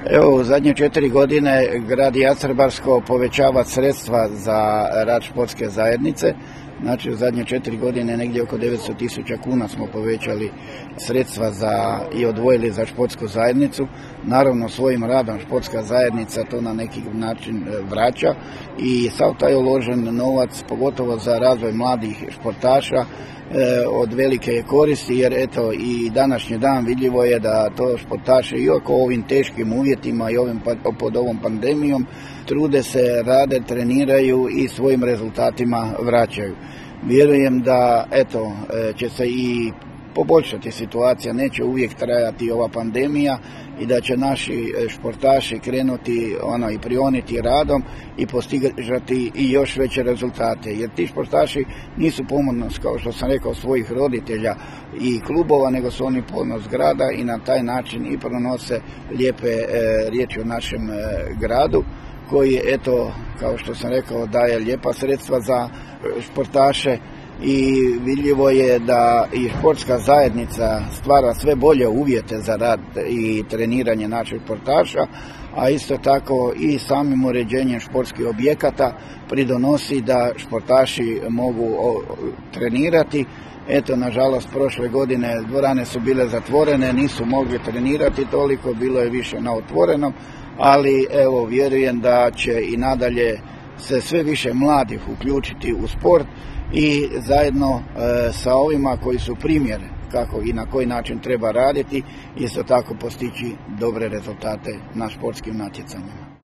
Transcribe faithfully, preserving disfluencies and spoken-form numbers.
Evo, u zadnje četiri godine grad Jastrebarsko povećava sredstva za rad športske zajednice. Znači, u zadnje četiri godine negdje oko devetsto tisuća kuna smo povećali sredstva za, i odvojili za športsku zajednicu. Naravno, svojim radom športska zajednica to na neki način vraća i sav taj uložen novac, pogotovo za razvoj mladih športaša, od velike je koristi, jer eto i današnji dan vidljivo je da to športaši i oko ovim teškim uvjetima i ovim, pod ovom pandemijom trude se, rade, treniraju i svojim rezultatima vraćaju. Vjerujem da eto će se i poboljšati situacija, neće uvijek trajati ova pandemija i da će naši športaši krenuti ono i prioniti radom i postižati i još veće rezultate. Jer ti športaši nisu ponos, kao što sam rekao, svojih roditelja i klubova, nego su oni ponos grada i na taj način i pronose lijepe e, riječi o našem e, gradu, koji eto, kao što sam rekao, daje lijepa sredstva za športaše. I vidljivo je da i športska zajednica stvara sve bolje uvjete za rad i treniranje naših športaša, a isto tako i samim uređenjem športskih objekata pridonosi da športaši mogu trenirati. Eto, nažalost, prošle godine dvorane su bile zatvorene, nisu mogli trenirati toliko, bilo je više na otvorenom, ali evo, vjerujem da će i nadalje se sve više mladih uključiti u sport i zajedno e, sa ovima koji su primjer kako i na koji način treba raditi, isto tako postići dobre rezultate na športskim natjecanjima.